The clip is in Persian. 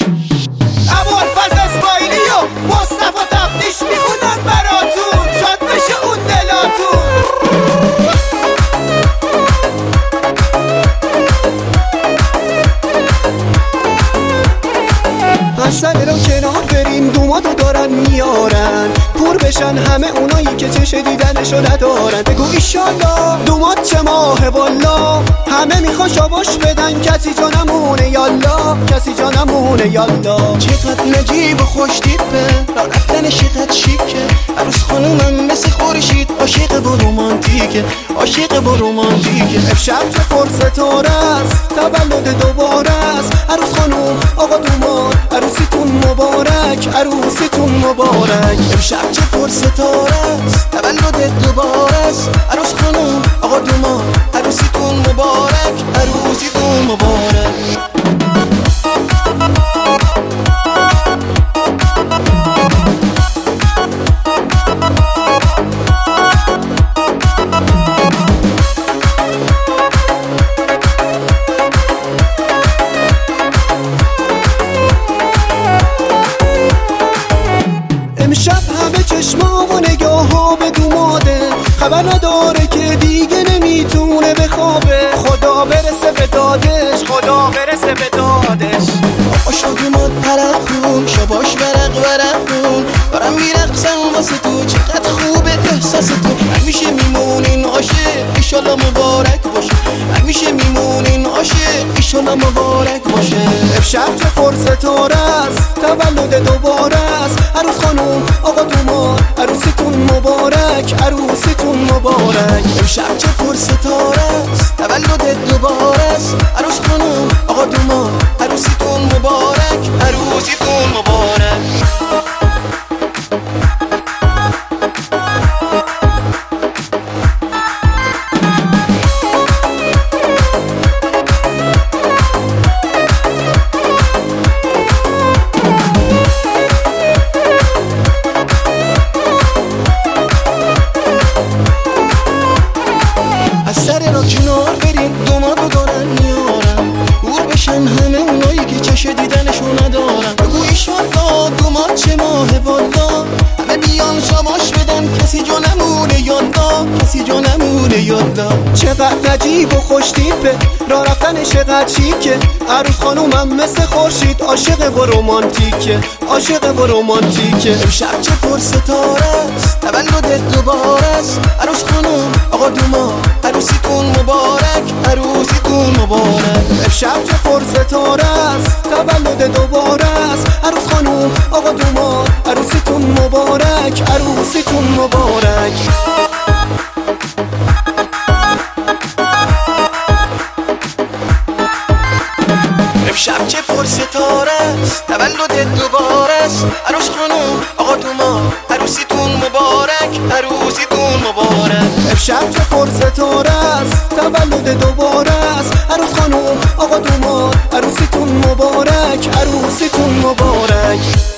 ابوالفضل اسماعیلی و مصطفی تفتیش میخونن براتون، شاد بشه اون دلاتون. از سر رو کنار بریم، دوماتو دارن میارن، پور بشن همه اونایی که چش دیدنشو ندارن. بگو ایشالله دومات چه ماه والا، همه میخوان شاباش بدن، کسی جا نمونه یالا، کسی جا نمونه یالا. چقدر نجیب و خوش تیپه، را رفتن شقد شیکه، عروس خانومم مثل خورشید، عاشق و رومانتیکه، عاشق و رومانتیکه. امشب چه پر ستاره است، تولد دوباره است، عروس خانوم آقا دومات عروسیتون مبارک، عروسیتون مبارک. امشب چه پر ستاره است، تولد دوباره است، عروس خانوم آقا دومات عروسیتون مبارک، عروسیتون مبارک. امشب همه چشما و نگاه ها به دوماده، خبر نداره که دیگه نمیتونه بخوابه. خدا برسه به دادش، خدا برسه به دادش. آشا دومات پرخون، شباش ورق ورقون، دارم میرقصم واسه تو، چقدر خوبه احساس تو. همیشه میمونین عاشق، ایشالا مبارک باشه، همیشه میمونین عاشق، ایشالا مبارک باشه. امشب چه پر ستاره است، تولد دوباره است، عروس خانوم آقا دومات عروسیتون مبارک، عروسیتون مبارک. امشب چه پر ستاره است، تولد دوباره است، عروس خانوم آقا دومات عروسیتون مبارک، عروسیتون مبارک. از سر را کنار بریم، دوماتو دارن میارن، پور بشن همه اونایی که چش دیدنشو ندارن. بگو ایشالله دومات چه ماه والا، همه بیان شاباش بدن، کسی جا نمونه یالا، کسی جا نمونه یالا. چقدر نجیب و خوش تیپه، را رفتن چقدر شیکه، عروس خانومم مثل خورشید، عاشق و رومانتیکه، عاشق و رومانتیکه. امشب چه پر ستاره است، تولد دوباره است، عروس خانوم آقا دومات عروسیتون مبارک، عروسیتون مبارک. امشب چه پر ستاره است، تولد دوباره است، عروس خانوم آقا دومات عروسیتون مبارک، عروسیتون مبارک. امشب چه پر ستاره است، تولد دوباره است، عروس خانوم آقا دومات عروسیتون مبارک، عروسیتون مبارک. امشب چه پر ستاره است، تولد دوباره است، عروس خانوم آقا دومات عروسیتون مبارک، عروسیتون مبارک.